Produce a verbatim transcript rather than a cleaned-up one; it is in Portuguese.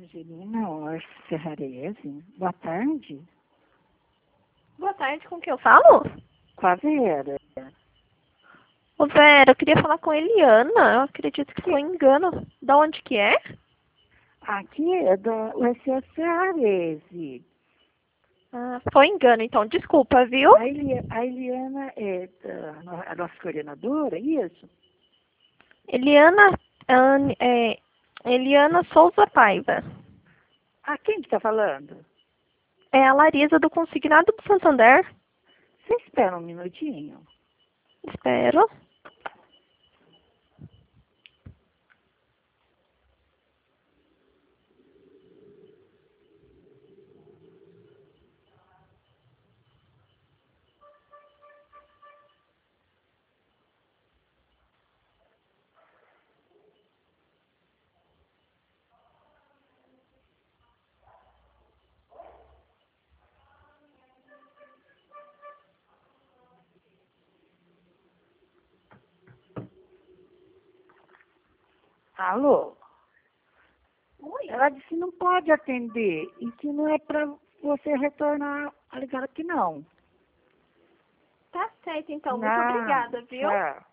Angelina Orsi Ferrarese, boa tarde. Boa tarde, com quem eu falo? Com a Vera. Ô Vera, eu queria falar com a Eliana, eu acredito que foi engano. Da onde que é? Aqui é da U S S Ferrarese. Ah, foi engano, então, desculpa, viu? A, Eli, a Eliana é da, a nossa coordenadora, é isso? Eliana, An- é, Eliana Souza Paiva. Ah, quem que está falando? É a Larisa do Consignado do Santander. Você espera um minutinho. Espero. Alô? Oi. Ela disse que não pode atender e que não é para você retornar a ligar aqui, não. Tá certo, então. Muito Não, obrigada, viu? tchau.